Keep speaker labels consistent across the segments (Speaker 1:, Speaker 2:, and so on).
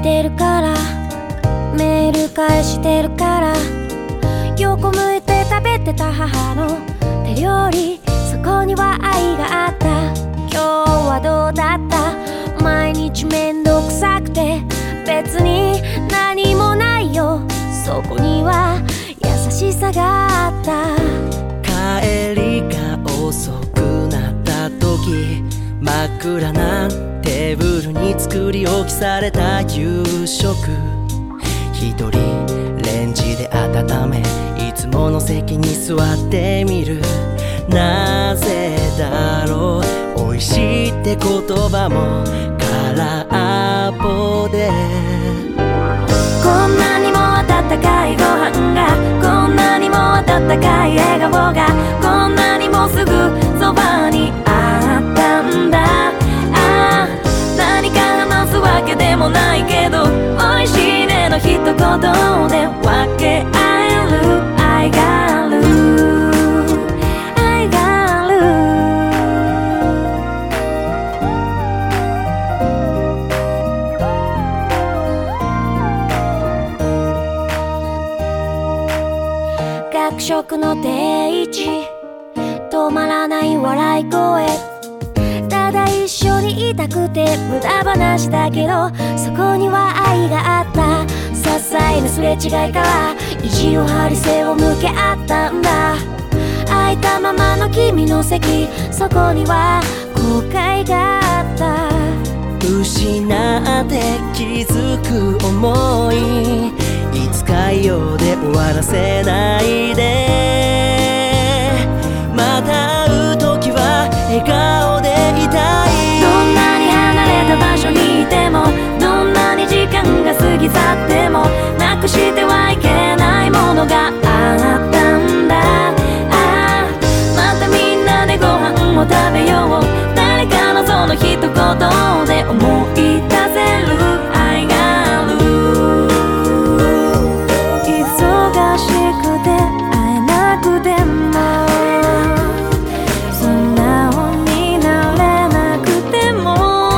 Speaker 1: てるからメール返してるから横向いて食べてた母の手料理、そこには愛があった。今日はどうだった？毎日めんどくさくて別に何もないよ。そこには優しさがあった。
Speaker 2: 帰りが遅くなった時、真っ暗なテーブルに作り置きされた夕食、一人レンジで温めいつもの席に座ってみる。なぜだろう、美味しいって言葉も空っぽで、
Speaker 1: こんなにも温かいご飯が、こんなにも温かい笑顔が、こんなにもすぐそばにあったんだ。何か話すわけでもないけど、美味しいねの一言で分け合える愛がある、愛がある。学食の定位置、止まらない笑い声、ただ一緒にいたくて無駄話だけど、そこには愛があった。些細なすれ違いから意地を張り背を向け合ったんだ。空いたままの君の席、そこには後悔があった。
Speaker 2: 失って気づく想い、いつかようで終わらせないで、また会う時は笑顔でいたい。
Speaker 1: どんなに離れた場所にいても、どんなに時間が過ぎ去っても、なくしてはいけないものがあったんだ。またみんなでご飯を食べよう、誰かのその一言で思い出せる愛がある。忙しくて会えなくても、素直になれなくても、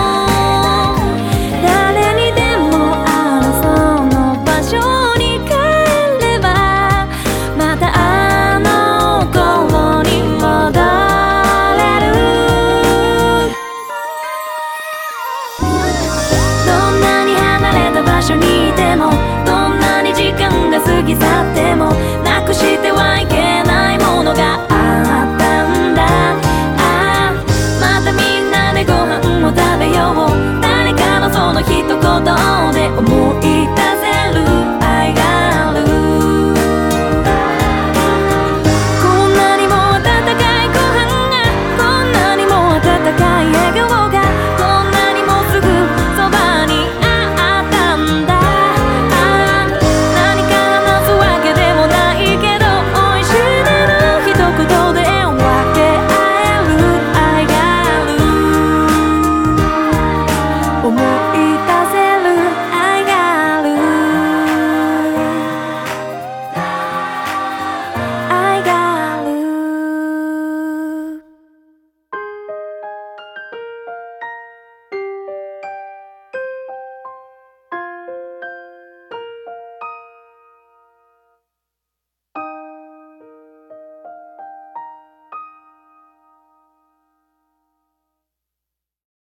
Speaker 1: 誰にでもあるその場所に帰れば、またあの頃に戻れる。どんなに離れた場所にいても、どんなに時間が過ぎ去っても、なくしてはいけないものがあったんだ。またみんなでご飯を食べよう、誰かのその一言で思い出